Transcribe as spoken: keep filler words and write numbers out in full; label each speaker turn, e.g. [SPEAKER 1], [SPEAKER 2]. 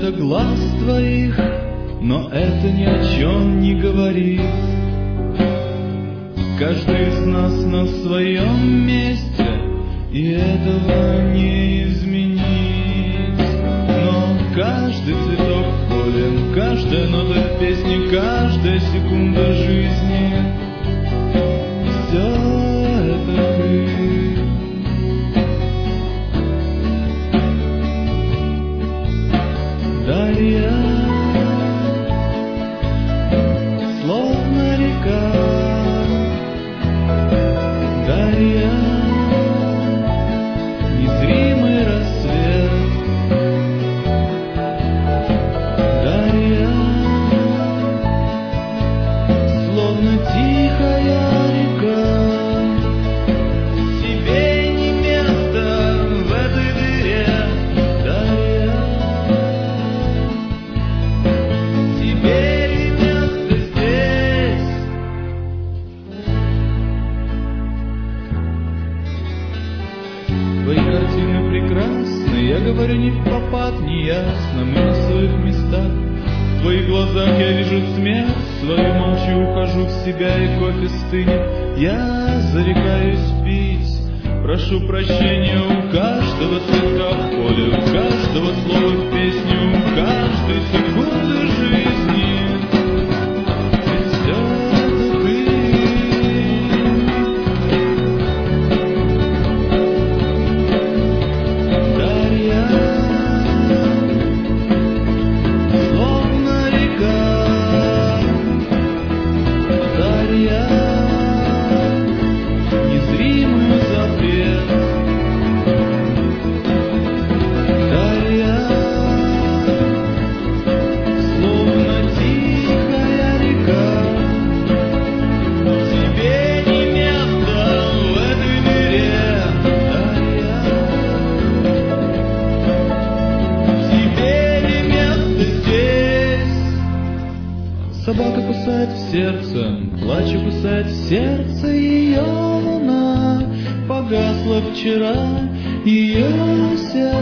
[SPEAKER 1] взгляда глаз твоих, но это ни о чем не говорит. Каждый из нас на своем месте, и этого не изменить. Но каждый цветок в поле, каждая нота в песне, каждая секунда жизни — все это ты. Дарья, словно река, Дарья, незримый рассвет, Дарья, словно тихая река. Тебе не место в этой дыре, Дарья, тебе не место здесь. Твои картины прекрасны, я говорю не в попад, не ясно, мы на своих местах. В твоих глазах я вижу смерть свою, молчу, ухожу в себя, и кофе стынет. Я зарекаюсь пить, прошу прощения у каждого цветка в поле, у каждого слова в песне, у каждой секунды жизни. Ведь всё это ты. Дарья, словно река, Дарья, незримый запрет, Дарья, словно тихая река. Тебе не место в этой дыре, Дарья, тебе не место здесь. Собака кусает в сердце, плача кусает в сердце, ее луна погасла вчера, ее сердце